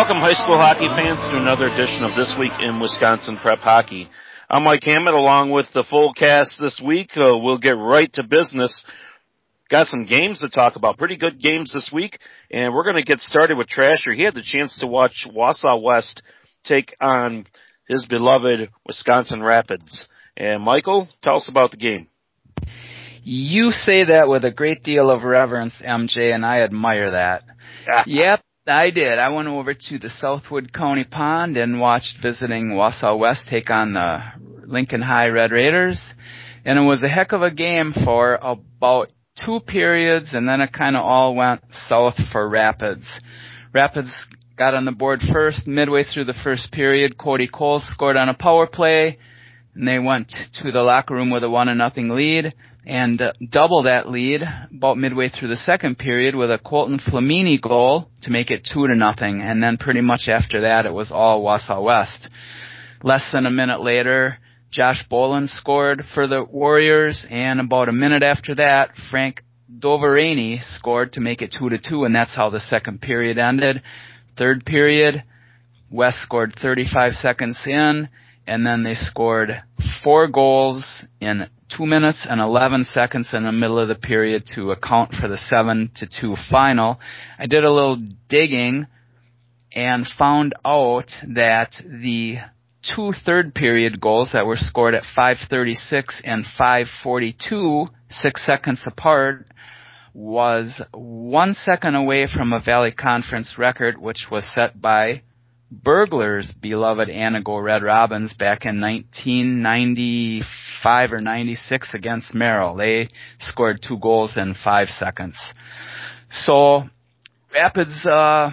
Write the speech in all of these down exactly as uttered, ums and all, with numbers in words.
Welcome, high school hockey fans, to another edition of This Week in Wisconsin Prep Hockey. I'm Mike Hammett, along with the full cast this week. Uh, we'll get right to business. Got some games to talk about, pretty good games this week, and we're going to get started with Trasher. He had the chance to watch Wausau West take on his beloved Wisconsin Rapids. And Michael, tell us about the game. You say that with a great deal of reverence, M J, and I admire that. Yep, I did. I went over to the Southwood County Pond and watched visiting Wausau West take on the Lincoln High Red Raiders, and it was a heck of a game for about two periods, and then it kind of all went south for Rapids. Rapids got on the board first. Midway through the first period, Cody Cole scored on a power play, and they went to the locker room with a one to nothing lead, and uh, double that lead about midway through the second period with a Colton Flamini goal to make it two to nothing. And then pretty much after that, it was all Wausau West. Less than a minute later, Josh Boland scored for the Warriors, and about a minute after that, Frank Doverani scored to make it two to two, and that's how the second period ended. Third period, West scored thirty-five seconds in, and then they scored four goals in two minutes and eleven seconds in the middle of the period to account for the seven to two final. I did a little digging and found out that the two third period goals that were scored at five thirty-six and five forty-two, six seconds apart, was one second away from a Valley Conference record, which was set by Burglar's beloved Anago Red Robins back in nineteen ninety-five or ninety-six against Merrill. They scored two goals in five seconds. So Rapids uh,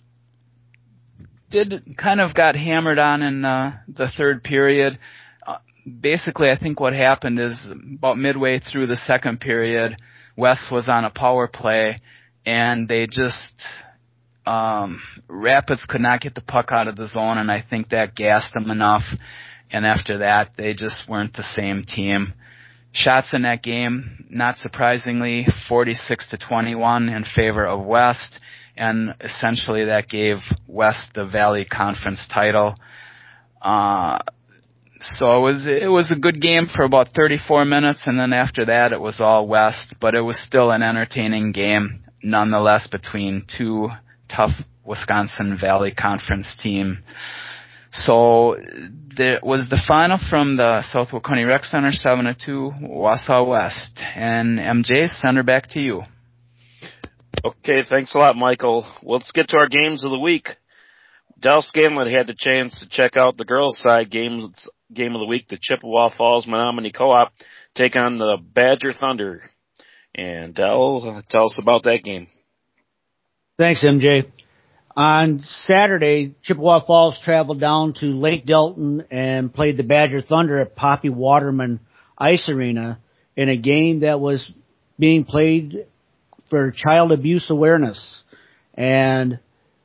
did kind of got hammered on in uh, the third period. Uh, basically, I think what happened is about midway through the second period, West was on a power play, and they just Um, Rapids could not get the puck out of the zone, and I think that gassed them enough. And after that, they just weren't the same team. Shots in that game, not surprisingly, forty-six to twenty-one in favor of West, and essentially that gave West the Valley Conference title. Uh, so it was it was a good game for about thirty-four minutes, and then after that, it was all West. But it was still an entertaining game, nonetheless, between two tough Wisconsin Valley Conference team. So there was the final from the Southwood County Rec Center, seven to two, Wausau West. And M J, send her back to you. Okay, thanks a lot, Michael. Well, let's get to our games of the week. Del Scanlon had the chance to check out the girls' side games, game of the week. The Chippewa Falls Menominee Co-op take on the Badger Thunder. And Del, tell us about that game. Thanks, M J. On Saturday, Chippewa Falls traveled down to Lake Delton and played the Badger Thunder at Poppy Waterman Ice Arena in a game that was being played for child abuse awareness. And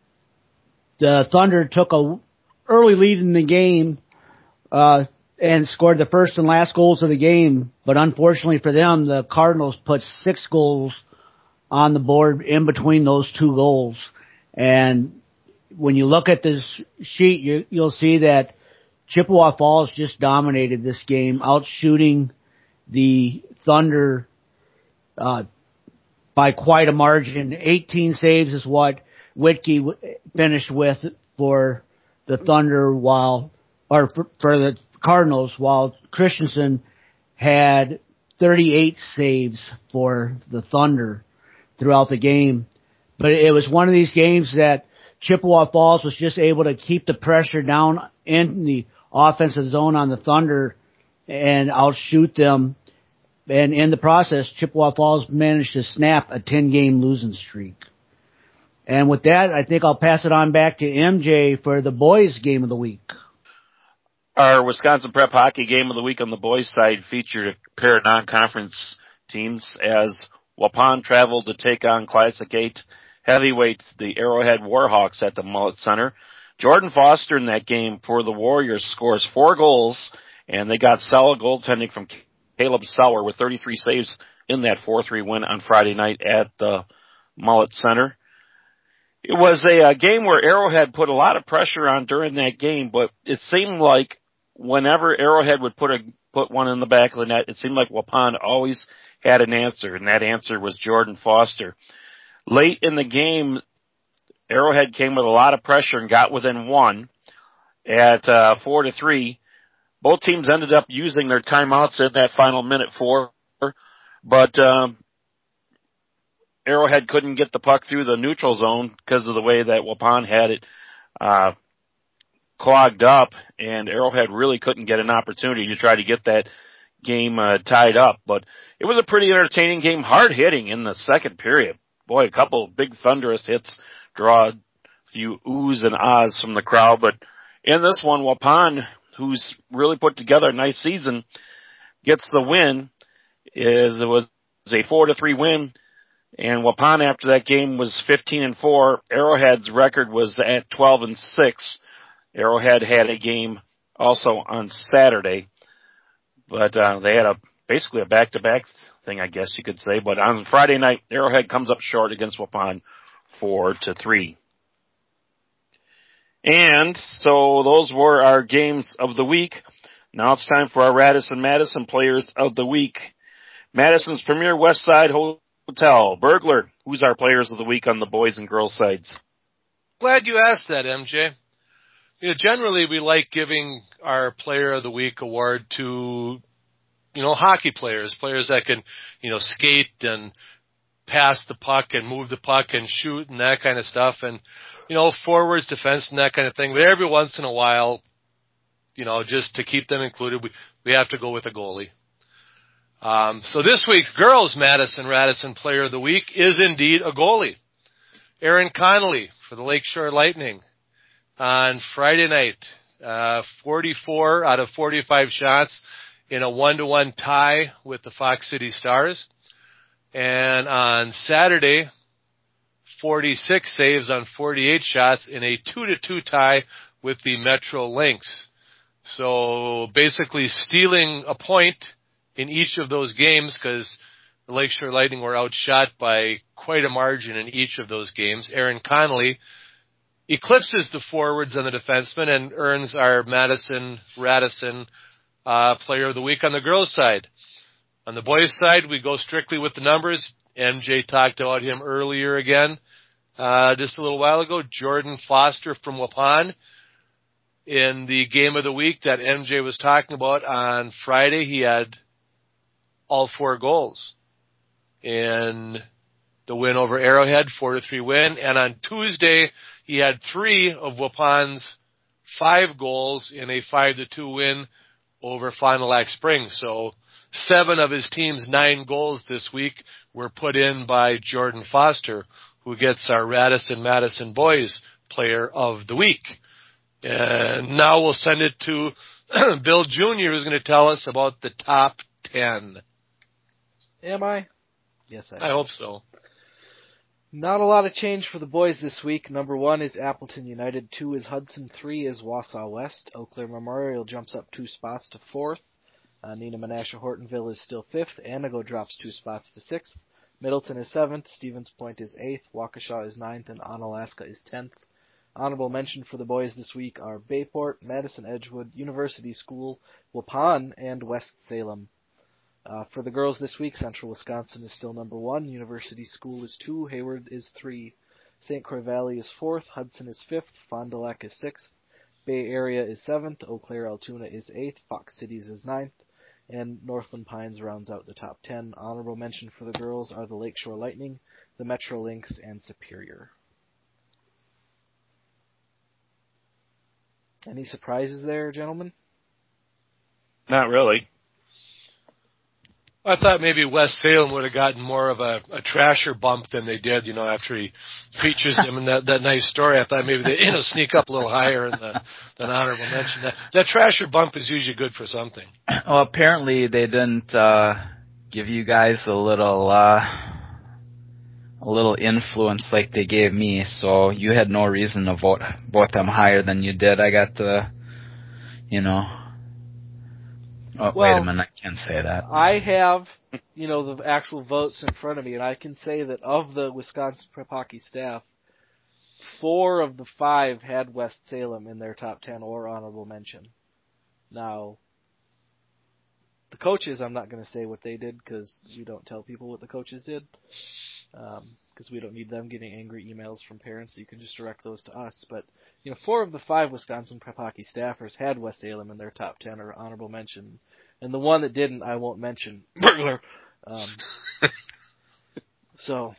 the Thunder took a early lead in the game uh, and scored the first and last goals of the game. But unfortunately for them, the Cardinals put six goals on the board in between those two goals. And when you look at this sheet, you, you'll see that Chippewa Falls just dominated this game, outshooting the Thunder uh, by quite a margin. eighteen saves is what Whitkey w- finished with for the Thunder, while or for, for the Cardinals, while Christensen had thirty-eight saves for the Thunder throughout the game. But it was one of these games that Chippewa Falls was just able to keep the pressure down in the offensive zone on the Thunder and outshoot them. And in the process, Chippewa Falls managed to snap a ten-game losing streak. And with that, I think I'll pass it on back to M J for the boys' game of the week. Our Wisconsin Prep Hockey game of the week on the boys' side featured a pair of non-conference teams as Waupun traveled to take on Classic eight heavyweights, the Arrowhead Warhawks at the Mullet Center. Jordan Foster in that game for the Warriors scores four goals, and they got solid goaltending from Caleb Sauer with thirty-three saves in that four three win on Friday night at the Mullet Center. It was a, a game where Arrowhead put a lot of pressure on during that game, but it seemed like whenever Arrowhead would put a put one in the back of the net, it seemed like Waupun always had an answer, and that answer was Jordan Foster. Late in the game, Arrowhead came with a lot of pressure and got within one at uh, four to three. Both teams ended up using their timeouts in that final minute four, but um, Arrowhead couldn't get the puck through the neutral zone because of the way that Waupun had it uh, clogged up, and Arrowhead really couldn't get an opportunity to try to get that game uh, tied up. But it was a pretty entertaining game, hard hitting in the second period. Boy, a couple of big thunderous hits draw a few oohs and ahs from the crowd. But in this one, Waupun, who's really put together a nice season, gets the win. Is It was a four to three win. And Waupun after that game was fifteen and four. Arrowhead's record was at twelve and six. Arrowhead had a game also on Saturday, but uh, they had a basically a back-to-back thing, I guess you could say. But on Friday night, Arrowhead comes up short against Waupun, four to three. And so those were our games of the week. Now it's time for our Radisson Madison Players of the Week. Madison's premier West Side Hotel. Burglar, who's our Players of the Week on the boys and girls sides? Glad you asked that, M J. You know, generally we like giving our Player of the Week award to, you know, hockey players, players that can, you know, skate and pass the puck and move the puck and shoot and that kind of stuff, and, you know, forwards, defense, and that kind of thing. But every once in a while, you know, just to keep them included, we, we have to go with a goalie. Um, so this week's girls Madison Radisson Player of the Week is indeed a goalie. Erin Connolly for the Lakeshore Lightning on Friday night, uh, forty-four out of forty-five shots in a one-to-one tie with the Fox City Stars. And on Saturday, forty-six saves on forty-eight shots in a two to two tie with the Metro Lynx. So basically stealing a point in each of those games, because the Lakeshore Lightning were outshot by quite a margin in each of those games. Erin Connolly eclipses the forwards and the defensemen and earns our Madison Radisson uh, Player of the Week on the girls' side. On the boys' side, we go strictly with the numbers. M J talked about him earlier again, uh, just a little while ago. Jordan Foster from Waupun. In the game of the week that M J was talking about on Friday, he had all four goals in the win over Arrowhead, four to three win. And on Tuesday, he had three of Waupun's five goals in a five to two win over Fond du Lac Springs. So seven of his team's nine goals this week were put in by Jordan Foster, who gets our Radisson Madison Boys Player of the Week. And now we'll send it to Bill Junior, who's going to tell us about the top ten. Am I? Yes, I am. I hope so. Not a lot of change for the boys this week. Number one is Appleton United. Two is Hudson. Three is Wausau West. Eau Claire Memorial jumps up two spots to fourth. Uh, Nina Menasha Hortonville is still fifth. Anago drops two spots to sixth. Middleton is seventh. Stevens Point is eighth. Waukesha is ninth. And Onalaska is tenth. Honorable mention for the boys this week are Bayport, Madison Edgewood, University School, Waupun, and West Salem. Uh, for the girls this week, Central Wisconsin is still number one. University School is two. Hayward is three. Saint Croix Valley is fourth. Hudson is fifth. Fond du Lac is sixth. Bay Area is seventh. Eau Claire Altoona is eighth. Fox Cities is ninth. And Northland Pines rounds out the top ten. Honorable mention for the girls are the Lakeshore Lightning, the Metro Lynx, and Superior. Any surprises there, gentlemen? Not really. I thought maybe West Salem would have gotten more of a, a trasher bump than they did, you know, after he features them in that, that nice story. I thought maybe they, you know, sneak up a little higher in the, than honorable mention. That, that trasher bump is usually good for something. Well, apparently they didn't uh, give you guys a little uh, a little influence like they gave me, so you had no reason to vote vote them higher than you did. I got the, you know. Oh, well, wait a minute, I can't say that. I have, you know, the actual votes in front of me, and I can say that of the Wisconsin Prep Hockey staff, four of the five had West Salem in their top ten or honorable mention. Now, the coaches, I'm not going to say what they did because you don't tell people what the coaches did. Because um, we don't need them getting angry emails from parents. You can just direct those to us. But you know, four of the five Wisconsin Prep Hockey staffers had West Salem in their top ten or honorable mention, and the one that didn't, I won't mention. Burglar. Um, so.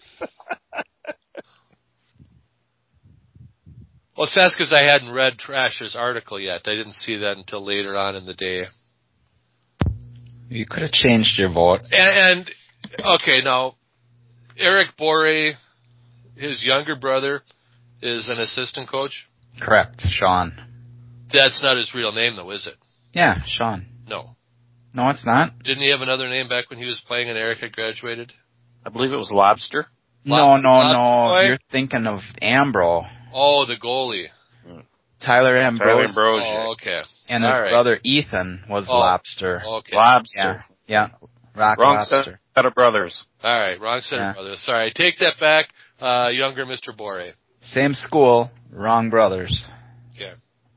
Well, that's because I hadn't read Trasher's article yet. I didn't see that until later on in the day. You could have changed your vote. And, and okay, now, Eric Boré, his younger brother, is an assistant coach? Correct, Sean. That's not his real name, though, is it? Yeah, Sean. No. No, it's not. Didn't he have another name back when he was playing and Eric had graduated? I believe it was Lobster. No, Lobster, no, Lobster no. Boy? You're thinking of Ambro. Oh, the goalie. Tyler Ambrose. Tyler Ambrose. Oh, okay. And his All right. brother Ethan was Oh, Lobster. Okay. Lobster. Yeah, yeah. Rock Wrong Lobster. set of brothers. All right, wrong set Yeah. of brothers. Sorry, take that back. Uh, younger Mister Boré. Same school, wrong brothers. Okay.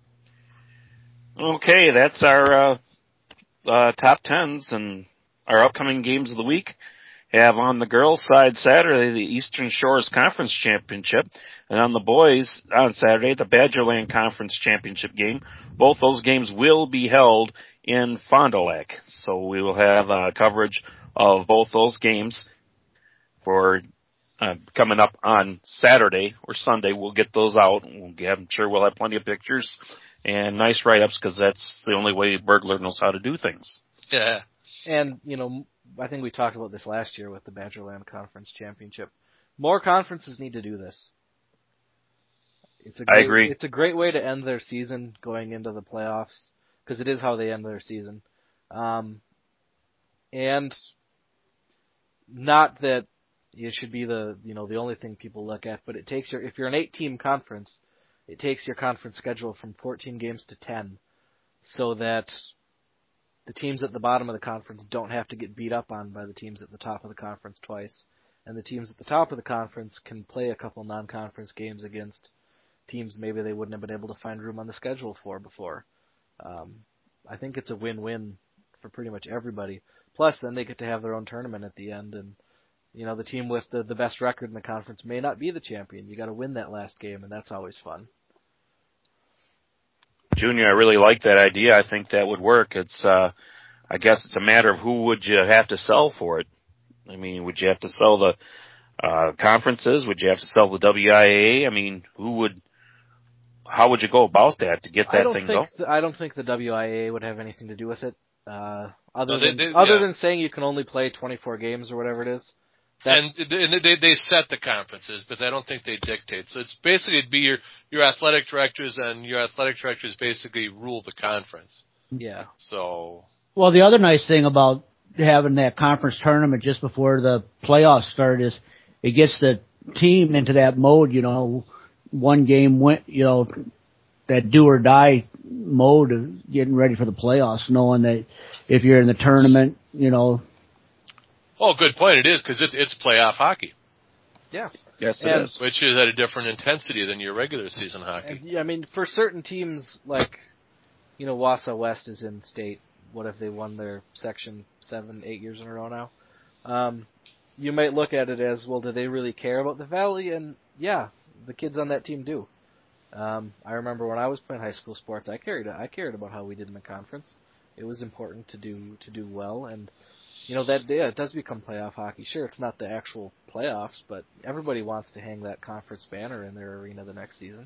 Okay, that's our uh, uh, top tens and our upcoming games of the week. Have on the girls' side Saturday the Eastern Shores Conference Championship, and on the boys on Saturday the Badgerland Conference Championship game. Both those games will be held in Fond du Lac, so we will have uh, coverage of both those games for uh, coming up on Saturday or Sunday. We'll get those out. We'll get, I'm sure we'll have plenty of pictures and nice write-ups because that's the only way Burglar knows how to do things. Yeah. And, you know, I think we talked about this last year with the Badgerland Conference Championship. More conferences need to do this. It's a great, I agree. It's a great way to end their season going into the playoffs, because it is how they end their season. Um, and not that it should be the you know the only thing people look at, but it takes your if you're an eight-team conference, it takes your conference schedule from fourteen games to ten, so that the teams at the bottom of the conference don't have to get beat up on by the teams at the top of the conference twice. And the teams at the top of the conference can play a couple non-conference games against teams maybe they wouldn't have been able to find room on the schedule for before. Um, I think it's a win-win for pretty much everybody. Plus, then they get to have their own tournament at the end. And, you know, the team with the, the best record in the conference may not be the champion. You got to win that last game, and that's always fun. Junior, I really like that idea. I think that would work. It's, uh, I guess it's a matter of who would you have to sell for it. I mean, would you have to sell the uh, conferences? Would you have to sell the W I A? I mean, who would? How would you go about that to get that I don't thing think going? I don't think the W I A would have anything to do with it. Uh, other No, they- than they- other yeah. than saying you can only play twenty-four games or whatever it is. That, And, and they they set the conferences, but I don't think they dictate. So it's basically it'd be your your athletic directors, and your athletic directors basically rule the conference. yeah. So Well, the other nice thing about having that conference tournament just before the playoffs start is it gets the team into that mode, you know, one game win, you know, that do or die mode of getting ready for the playoffs, knowing that if you're in the tournament, you know. oh, good point. It is because it's it's playoff hockey, Yeah. Yes, it And- is. which is at a different intensity than your regular season hockey. And, yeah, I mean, for certain teams, like, you know, Wausau West is in state. What if they won their section seven, eight years in a row now? Um, you might look at it as, well, do they really care about the Valley? And, yeah, the kids on that team do. Um, I remember when I was playing high school sports, I cared, I cared about how we did in the conference. It was important to do to do well, and, you know, that yeah, it does become playoff hockey. Sure, it's not the actual playoffs, but everybody wants to hang that conference banner in their arena the next season.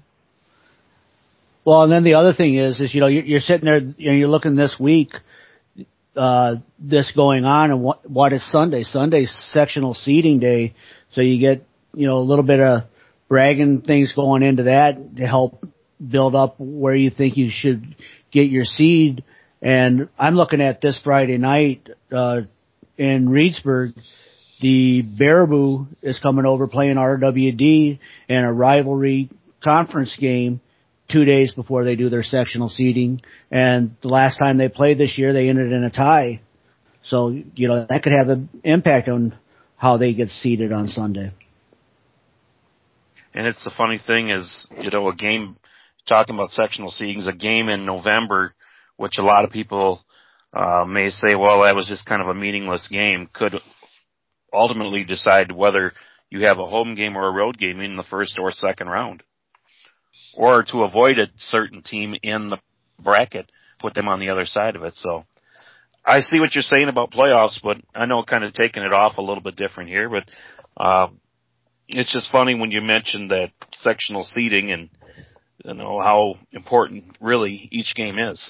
Well, and then the other thing is, is you know, you're, you're sitting there, you know, you're looking this week, uh, this going on, and what what is Sunday? Sunday's sectional seeding day, so you get, you know, a little bit of bragging things going into that to help build up where you think you should get your seed. And I'm looking at this Friday night uh, in Reedsburg. The Baraboo is coming over playing R W D in a rivalry conference game two days before they do their sectional seeding. And the last time they played this year, they ended in a tie. So, you know, that could have an impact on how they get seeded on Sunday. And it's the funny thing is, you know, a game, talking about sectional seedings, a game in November, which a lot of people uh, may say, well, that was just kind of a meaningless game, could ultimately decide whether you have a home game or a road game in the first or second round. Or to avoid a certain team in the bracket, put them on the other side of it. So I see what you're saying about playoffs, but I know kind of taking it off a little bit different here, but uh, it's just funny when you mentioned that sectional seeding and, you know, how important really each game is.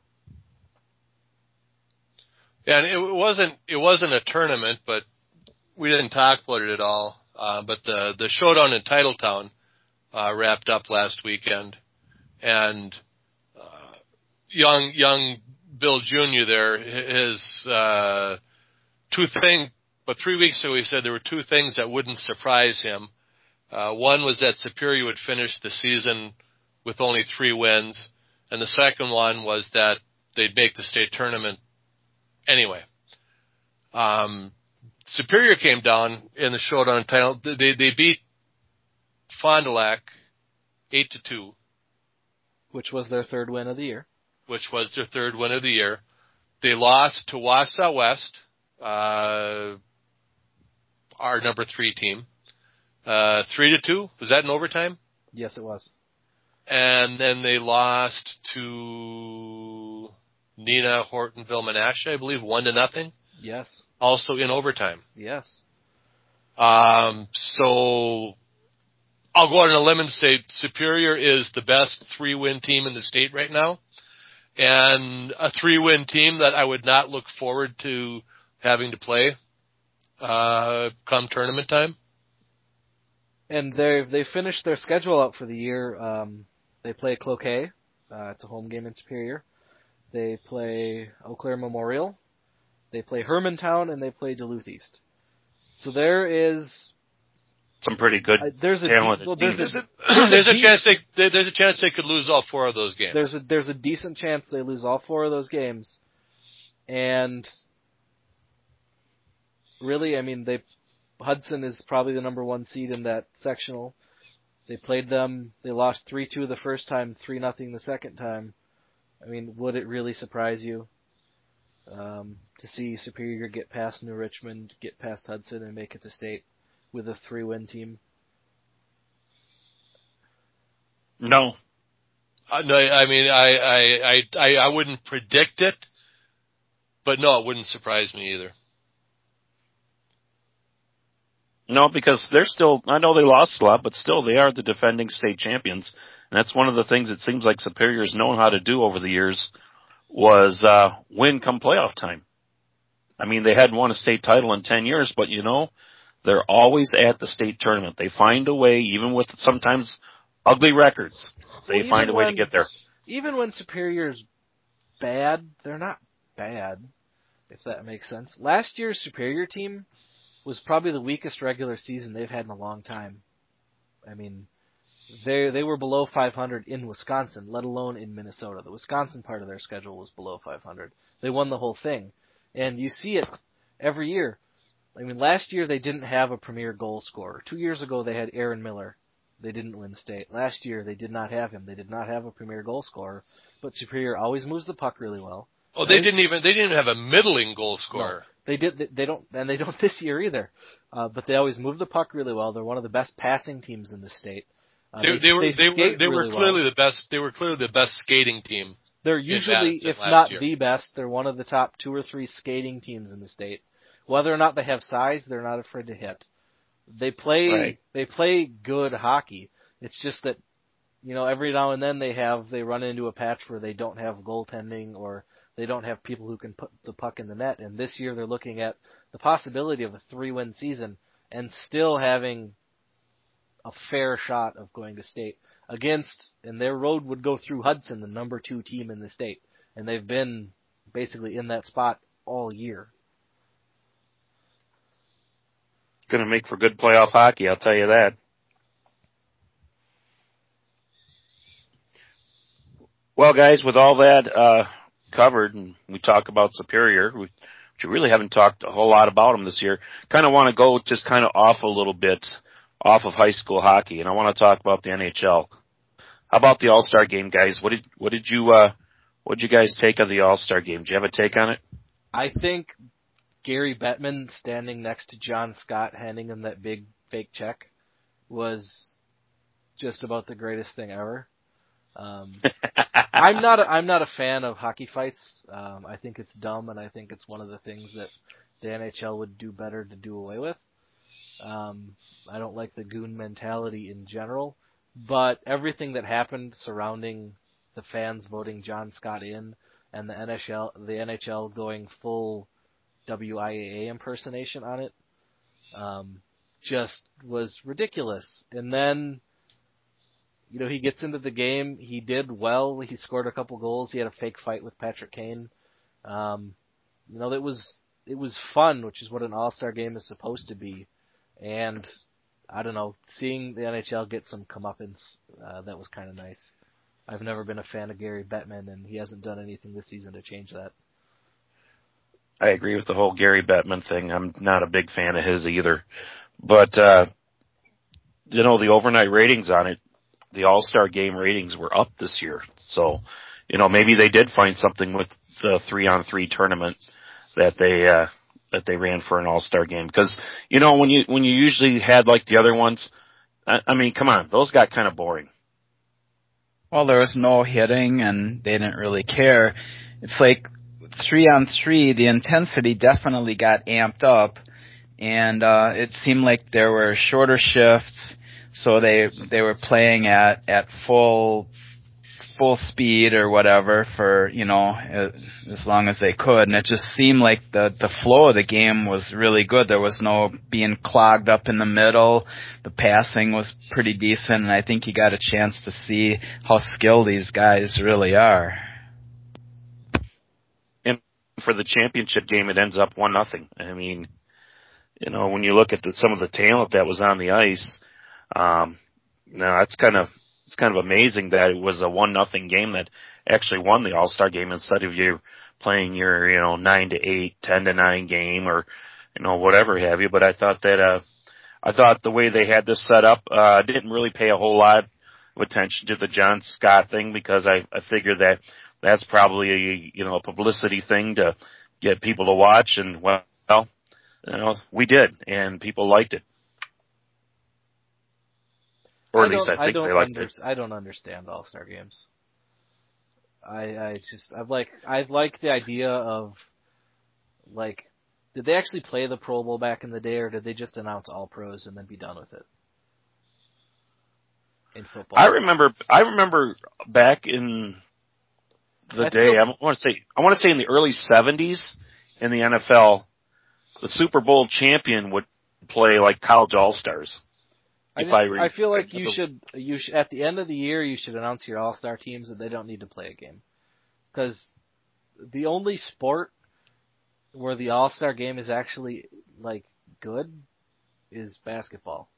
Yeah, and it wasn't it wasn't a tournament, but we didn't talk about it at all. Uh, but the the showdown in Titletown uh, wrapped up last weekend, and uh, young young Bill Junior there, his uh, two thing. But three weeks ago, he said there were two things that wouldn't surprise him. Uh, one was that Superior would finish the season with only three wins, and the second one was that they'd make the state tournament anyway. Um, Superior came down in the showdown title. They they beat Fond du Lac eight to two, which was their third win of the year. Which was their third win of the year. They lost to Wausau West, uh, our number three team, uh, three to two. Was that in overtime? Yes, it was. And then they lost to Neenah Hortonville Menasha, I believe, one to nothing. Yes. Also in overtime. Yes. Um, so I'll go out on a limb and say Superior is the best three-win team in the state right now, and a three-win team that I would not look forward to having to play uh, come tournament time. And they they finished their schedule out for the year. Um, they play Cloquet. Uh, it's a home game in Superior. They play Eau Claire Memorial. They play Hermantown, and they play Duluth East. So there is some pretty good, uh, there's a talented well, teams. there's a, there's, there's a chance they there's a chance they could lose all four of those games. There's a there's a decent chance they lose all four of those games, and really, I mean, they Hudson is probably the number one seed in that sectional. They played them. They lost three two the first time, three nothing the second time. I mean, would it really surprise you um, to see Superior get past New Richmond, get past Hudson, and make it to state with a three-win team? No. Uh, no, I mean, I, I, I, I wouldn't predict it, but no, it wouldn't surprise me either. No, because they're still, I know they lost a lot, but still they are the defending state champions. And that's one of the things it seems like Superior's known how to do over the years was uh, win come playoff time. I mean, they hadn't won a state title in ten years, but, you know, they're always at the state tournament. They find a way, even with sometimes ugly records, they well, find a way when, to get there. Even when Superior's bad, they're not bad, if that makes sense. Last year's Superior team was probably the weakest regular season they've had in a long time. I mean, they they were below five hundred in Wisconsin, let alone in Minnesota. The Wisconsin part of their schedule was below five hundred. They won the whole thing. And you see it every year. I mean, last year they didn't have a premier goal scorer. Two years ago they had Aaron Miller. They didn't win state. Last year they did not have him. They did not have a premier goal scorer. But Superior always moves the puck really well. Oh, they didn't even they didn't have a middling goal scorer. No. They did. They, they don't, and they don't this year either. Uh, but they always move the puck really well. They're one of the best passing teams in the state. Uh, they, they, they were they, they were they were really clearly well. the best. They were clearly the best skating team. They're usually, if not year. the best, they're one of the top two or three skating teams in the state. Whether or not they have size, they're not afraid to hit. They play right. They play good hockey. It's just that, you know, every now and then they have they run into a patch where they don't have goaltending or they don't have people who can put the puck in the net. And this year they're looking at the possibility of a three-win season and still having a fair shot of going to state against, and their road would go through Hudson, the number two team in the state. And they've been basically in that spot all year. Going to make for good playoff hockey, I'll tell you that. Well, guys, with all that uh, covered, and we talk about Superior, we, which we really haven't talked a whole lot about them this year, kind of want to go just kind of off a little bit off of high school hockey, and I want to talk about the N H L. How about the All-Star game, guys? What did what did you uh, what did you guys take of the All-Star game? Do you have a take on it? I think Gary Bettman standing next to John Scott, handing him that big fake check, was just about the greatest thing ever. Um, I'm not a, I'm not a fan of hockey fights. Um, I think it's dumb, and I think it's one of the things that the N H L would do better to do away with. Um, I don't like the goon mentality in general, but everything that happened surrounding the fans voting John Scott in and the N H L the N H L going full W I A A impersonation on it um, just was ridiculous. And then, you know, he gets into the game. He did well. He scored a couple goals. He had a fake fight with Patrick Kane. Um, you know, it was it was fun, which is what an All-Star game is supposed to be. And I don't know, seeing the N H L get some comeuppance, uh, that was kind of nice. I've never been a fan of Gary Bettman, and he hasn't done anything this season to change that. I agree with the whole Gary Bettman thing. I'm not a big fan of his either. But, uh, you know, the overnight ratings on it, the All-Star game ratings were up this year. So, you know, maybe they did find something with the three-on-three tournament that they uh, that they ran for an All-Star game. Because, you know, when you when you usually had like the other ones, I, I mean, come on, those got kind of boring. Well, there was no hitting, and they didn't really care. It's like three-on-three, the intensity definitely got amped up, and uh, it seemed like there were shorter shifts. So they they were playing at, at full full speed or whatever for, you know, as long as they could. And it just seemed like the, the flow of the game was really good. There was no being clogged up in the middle. The passing was pretty decent, and I think you got a chance to see how skilled these guys really are. And for the championship game, it ends up one nothing. I mean, you know, when you look at the, some of the talent that was on the ice, Um, no, it's kind of it's kind of amazing that it was a one nothing game that actually won the All-Star game instead of you playing your, you know, nine to eight, ten to nine game or, you know, whatever have you. But I thought that uh, I thought the way they had this set up, uh, didn't really pay a whole lot of attention to the John Scott thing because I I figured that that's probably a, you know, a publicity thing to get people to watch, and well, you know, we did, and people liked it. Or at least I think I they liked under, it. I don't understand All-Star games. I, I just, I like, I like the idea of, like, did they actually play the Pro Bowl back in the day, or did they just announce all pros and then be done with it? In football. I remember, I remember back in the I day, feel, I want to say, I want to say in the early seventies in the N F L, the Super Bowl champion would play like college All-Stars. I, just, I, I feel like you should, you should, at the end of the year, you should announce your All-Star teams and they don't need to play a game. Because the only sport where the All-Star game is actually, like, good is basketball.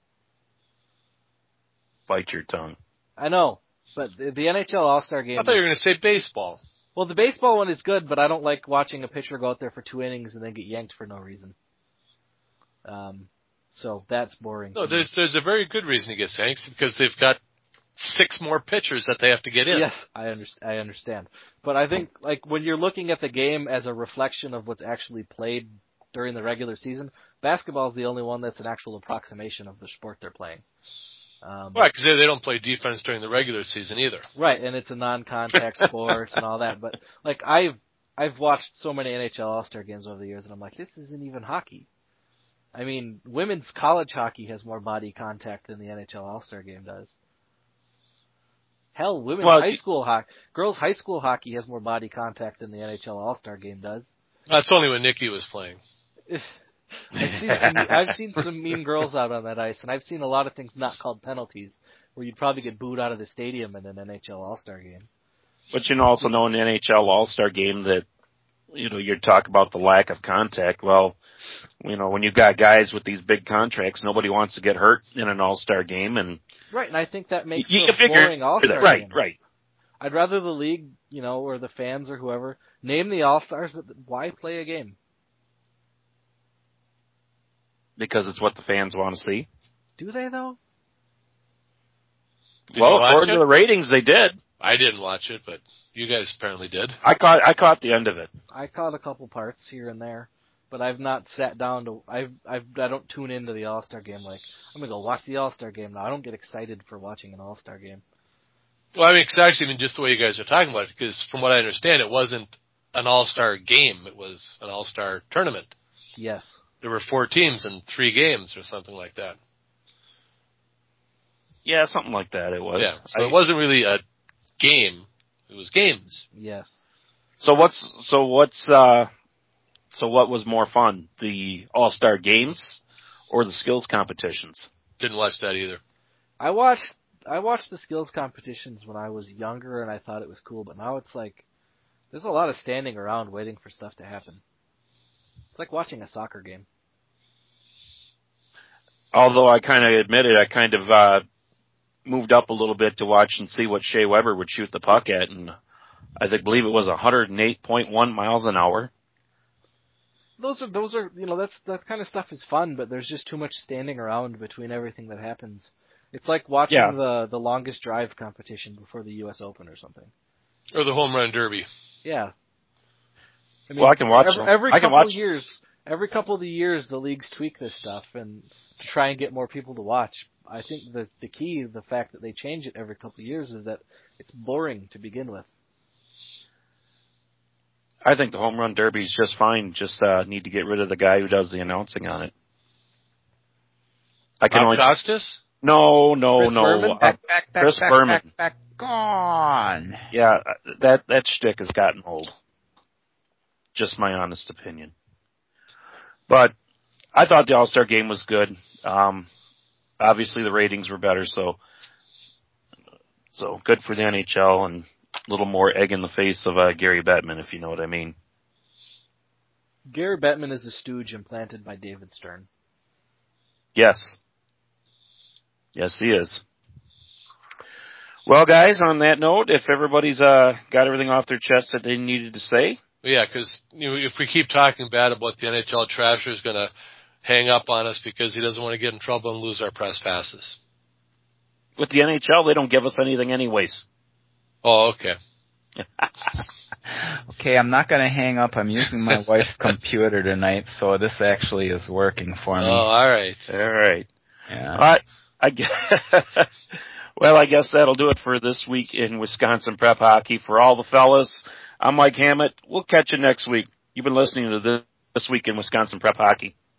Bite your tongue. I know, but the, the N H L All-Star game... I thought you were going to say baseball. Well, the baseball one is good, but I don't like watching a pitcher go out there for two innings and then get yanked for no reason. Um... So that's boring. No, there's there's a very good reason to get Saints because they've got six more pitchers that they have to get in. Yes, I understand. I understand. But I think like when you're looking at the game as a reflection of what's actually played during the regular season, basketball is the only one that's an actual approximation of the sport they're playing. Um, right, because they don't play defense during the regular season either. Right, and it's a non-contact sport and all that. But like I've I've watched so many N H L All-Star games over the years, and I'm like, this isn't even hockey. I mean, women's college hockey has more body contact than the N H L All-Star game does. Hell, women's well, high school hockey, girls' high school hockey has more body contact than the N H L All-Star game does. That's only when Nikki was playing. I've seen some, I've seen some mean girls out on that ice, and I've seen a lot of things not called penalties, where you'd probably get booed out of the stadium in an N H L All-Star game. But you also know in the N H L All-Star game that, you know, you talk about the lack of contact. Well, you know, when you've got guys with these big contracts, nobody wants to get hurt in an All-Star game. And right, and I think that makes you, for a boring All-Star right, game. Right, right. I'd rather the league, you know, or the fans or whoever, name the All-Stars, but why play a game? Because it's what the fans want to see. Do they though? Did well, you watch according it? to the ratings, they did. I didn't watch it, but you guys apparently did. I caught I caught the end of it. I caught a couple parts here and there, but I've not sat down to. I've I've I don't tune into the All Star game like I'm gonna go watch the All Star game now. I don't get excited for watching an All Star game. Well, I mean, cause actually, I mean, just the way you guys are talking about it, because from what I understand, it wasn't an All-Star game. It was an All-Star tournament. Yes. There were four teams and three games or something like that. Yeah, something like that it was. Yeah, so I, it wasn't really a game. It was games. Yes. So what's so what's uh so what was more fun, the All-Star games or the skills competitions? Didn't watch that either. I watched I watched the skills competitions when I was younger and I thought it was cool, but now it's like there's a lot of standing around waiting for stuff to happen. It's like watching a soccer game. Although I kind of admit it, I kind of uh moved up a little bit to watch and see what Shea Weber would shoot the puck at, and I think believe it was one hundred eight point one miles an hour. Those are those are you know that's that kind of stuff is fun, but there's just too much standing around between everything that happens. It's like watching Yeah. the the longest drive competition before the U S Open or something. Or the home run derby. Yeah. I mean, Well, I can watch every, them. every I can couple watch of years. Every couple of the years, the leagues tweak this stuff and to try and get more people to watch. I think the the key, the fact that they change it every couple of years, is that it's boring to begin with. I think the home run derby is just fine. Just uh, need to get rid of the guy who does the announcing on it. I can Bob only Costas? no, no, Chris no. Berman? Uh, Back, back, back, Chris back, Berman. back, back, gone. Yeah, that that shtick has gotten old. Just my honest opinion. But I thought the All-Star game was good. Um, obviously, the ratings were better, so so good for the N H L and a little more egg in the face of uh, Gary Bettman, if you know what I mean. Gary Bettman is a stooge implanted by David Stern. Yes. Yes, he is. Well, guys, on that note, if everybody's uh, got everything off their chest that they needed to say. Yeah, because you know, if we keep talking bad about the N H L, Trasher's going to hang up on us because he doesn't want to get in trouble and lose our press passes. With the N H L, they don't give us anything anyways. Oh, okay. Okay, I'm not going to hang up. I'm using my wife's computer tonight, so this actually is working for me. Oh, all right. All right. Yeah. I, I guess, well, I guess that'll do it for this week in Wisconsin Prep Hockey. For all the fellas, I'm Mike Hammett. We'll catch you next week. You've been listening to this, this week in Wisconsin Prep Hockey.